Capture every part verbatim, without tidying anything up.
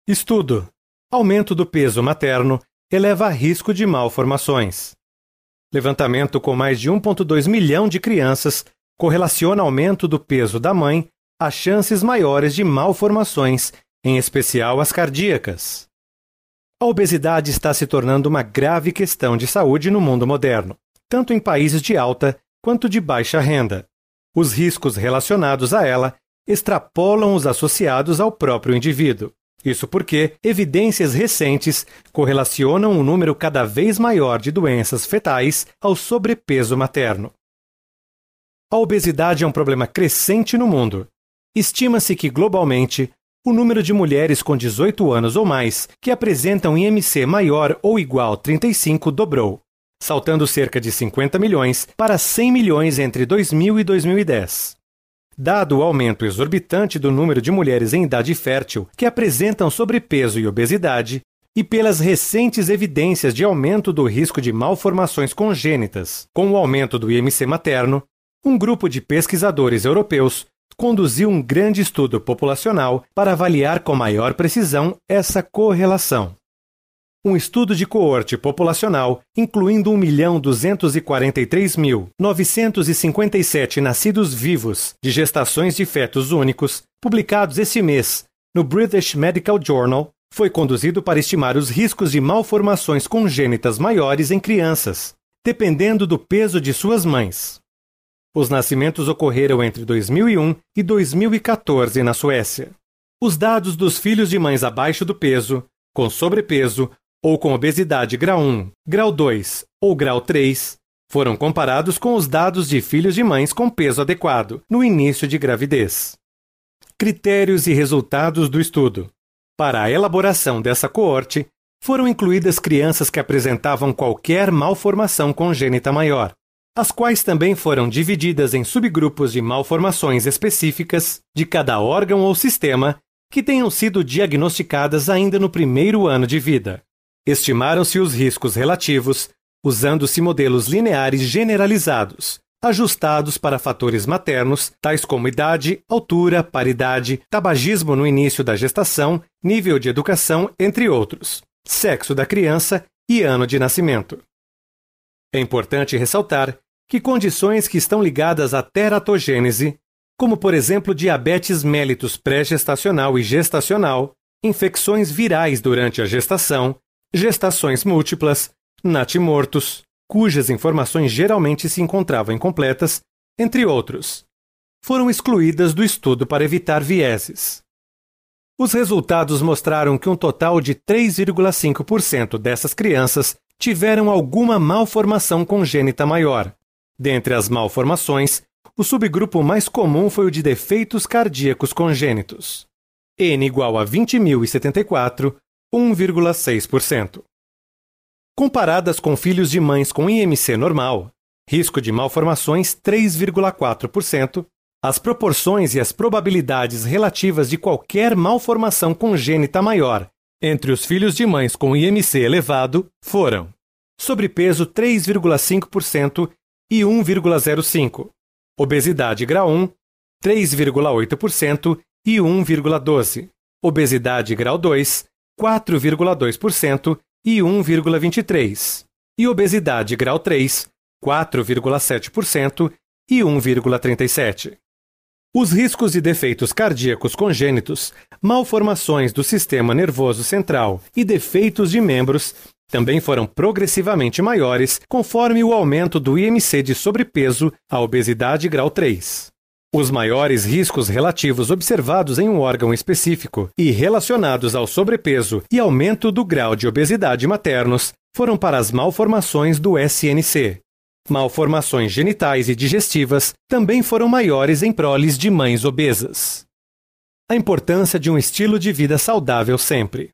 Estudo: aumento do peso materno eleva a risco de malformações. Levantamento com mais de um vírgula dois milhão de crianças correlaciona aumento do peso da mãe a chances maiores de malformações, em especial as cardíacas. A obesidade está se tornando uma grave questão de saúde no mundo moderno, tanto em países de alta quanto de baixa renda. Os riscos relacionados a ela extrapolam os associados ao próprio indivíduo. Isso porque evidências recentes correlacionam um número cada vez maior de doenças fetais ao sobrepeso materno. A obesidade é um problema crescente no mundo. Estima-se que, globalmente, o número de mulheres com dezoito anos ou mais que apresentam I M C maior ou igual a trinta e cinco dobrou, saltando cerca de cinquenta milhões para cem milhões entre dois mil e dois mil e dez. Dado o aumento exorbitante do número de mulheres em idade fértil que apresentam sobrepeso e obesidade, e pelas recentes evidências de aumento do risco de malformações congênitas com o aumento do I M C materno, um grupo de pesquisadores europeus conduziu um grande estudo populacional para avaliar com maior precisão essa correlação. Um estudo de coorte populacional, incluindo um milhão duzentos e quarenta e três mil novecentos e cinquenta e sete nascidos vivos de gestações de fetos únicos, publicados esse mês no British Medical Journal, foi conduzido para estimar os riscos de malformações congênitas maiores em crianças, dependendo do peso de suas mães. Os nascimentos ocorreram entre dois mil e um e dois mil e quatorze na Suécia. Os dados dos filhos de mães abaixo do peso, com sobrepeso ou com obesidade grau um, grau dois ou grau três, foram comparados com os dados de filhos de mães com peso adequado no início de gravidez. Critérios e resultados do estudo. Para a elaboração dessa coorte, foram incluídas crianças que apresentavam qualquer malformação congênita maior, as quais também foram divididas em subgrupos de malformações específicas de cada órgão ou sistema que tenham sido diagnosticadas ainda no primeiro ano de vida. Estimaram-se os riscos relativos, usando-se modelos lineares generalizados, ajustados para fatores maternos, tais como idade, altura, paridade, tabagismo no início da gestação, nível de educação, entre outros, sexo da criança e ano de nascimento. É importante ressaltar que condições que estão ligadas à teratogênese, como por exemplo diabetes mellitus pré-gestacional e gestacional, infecções virais durante a gestação, gestações múltiplas, natimortos, cujas informações geralmente se encontravam incompletas, entre outros, foram excluídas do estudo para evitar vieses. Os resultados mostraram que um total de três vírgula cinco por cento dessas crianças tiveram alguma malformação congênita maior. Dentre as malformações, o subgrupo mais comum foi o de defeitos cardíacos congênitos. N igual a vinte mil e setenta e quatro, um vírgula seis por cento. Comparadas com filhos de mães com I M C normal, risco de malformações três vírgula quatro por cento, as proporções e as probabilidades relativas de qualquer malformação congênita maior entre os filhos de mães com I M C elevado foram sobrepeso três vírgula cinco por cento e um vírgula zero cinco por cento, obesidade grau um, três vírgula oito por cento e um vírgula doze por cento, obesidade grau dois, quatro vírgula dois por cento e um vírgula vinte e três por cento, e obesidade grau três, quatro vírgula sete por cento e um vírgula trinta e sete por cento. Os riscos de defeitos cardíacos congênitos, malformações do sistema nervoso central e defeitos de membros também foram progressivamente maiores conforme o aumento do I M C de sobrepeso à obesidade grau três. Os maiores riscos relativos observados em um órgão específico e relacionados ao sobrepeso e aumento do grau de obesidade maternos foram para as malformações do S N C. Malformações genitais e digestivas também foram maiores em proles de mães obesas. A importância de um estilo de vida saudável sempre.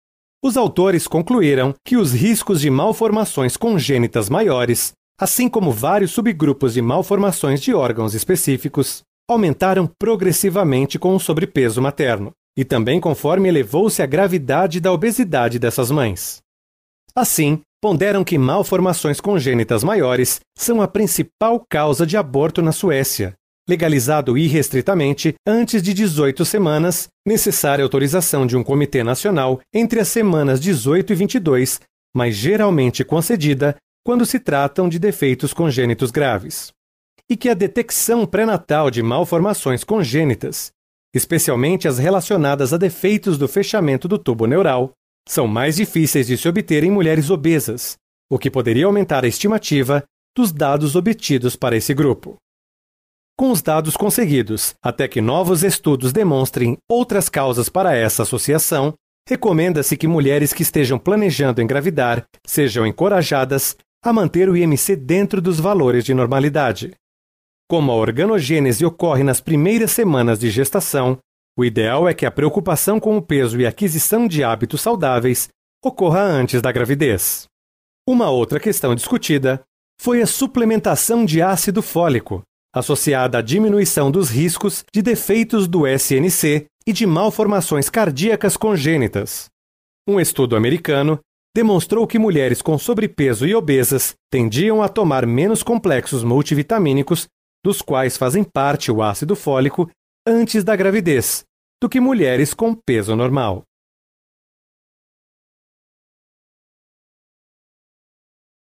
Os autores concluíram que os riscos de malformações congênitas maiores, assim como vários subgrupos de malformações de órgãos específicos, aumentaram progressivamente com o sobrepeso materno, e também conforme elevou-se a gravidade da obesidade dessas mães. Assim, ponderam que malformações congênitas maiores são a principal causa de aborto na Suécia, legalizado irrestritamente antes de dezoito semanas, necessária autorização de um comitê nacional entre as semanas dezoito e vinte e dois, mas geralmente concedida quando se tratam de defeitos congênitos graves. E que a detecção pré-natal de malformações congênitas, especialmente as relacionadas a defeitos do fechamento do tubo neural, são mais difíceis de se obter em mulheres obesas, o que poderia aumentar a estimativa dos dados obtidos para esse grupo. Com os dados conseguidos, até que novos estudos demonstrem outras causas para essa associação, recomenda-se que mulheres que estejam planejando engravidar sejam encorajadas a manter o I M C dentro dos valores de normalidade. Como a organogênese ocorre nas primeiras semanas de gestação, o ideal é que a preocupação com o peso e a aquisição de hábitos saudáveis ocorra antes da gravidez. Uma outra questão discutida foi a suplementação de ácido fólico, associada à diminuição dos riscos de defeitos do S N C e de malformações cardíacas congênitas. Um estudo americano demonstrou que mulheres com sobrepeso e obesas tendiam a tomar menos complexos multivitamínicos, dos quais fazem parte o ácido fólico, antes da gravidez, do que mulheres com peso normal.